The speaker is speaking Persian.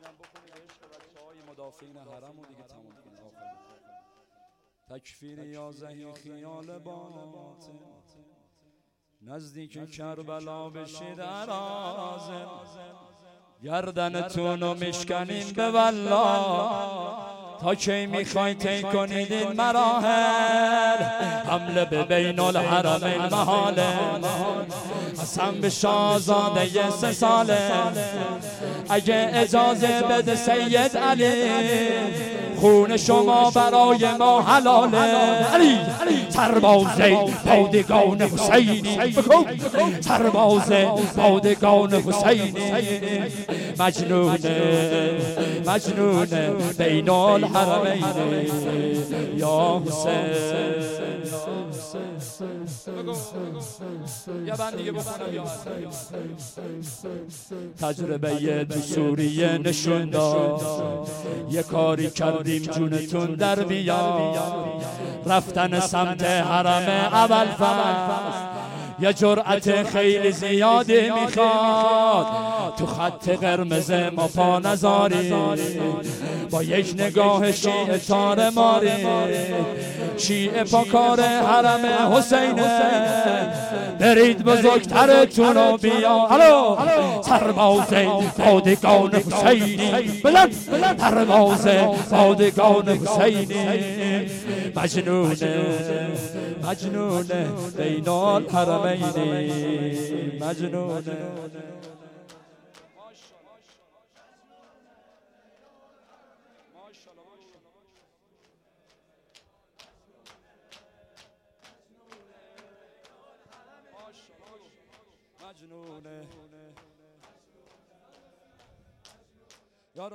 بکنید عشق بچه‌های مدافعین حرم و دیگه تموم کنید. تکفیر یازهی خیال باطن نزدیک کربلا بشید عرازل گردنتون رو میشکنیم به والله تا کی میخواین طی کنید این مراحل حمله به بین الحرمین محاله قسم به شاهزاده 3 ساله اگه اجازه بده سید علی خون شما برای ما حلاله علی سربازه پادگان حسینی سربازه پادگان حسینی مجنونه بین الحرمین یا حسین یا بند دیگه بخونم یا تجربه تو سوریه نشون داد یه کاری کردیم جونتون در بیاد رفتن سمت حرم اول فصل یه جرأت خیلی زیادی میخواد تو خط قرمز ما پا نذاری با یک نگاه شیعه تار ماری شیعه پاکار حرم حسینه برید بزرگترتون رو بیا سربازه پادگان حسینی بلند سربازه پادگان حسینی مجنونه بین الحرمین مجنونه مجنونه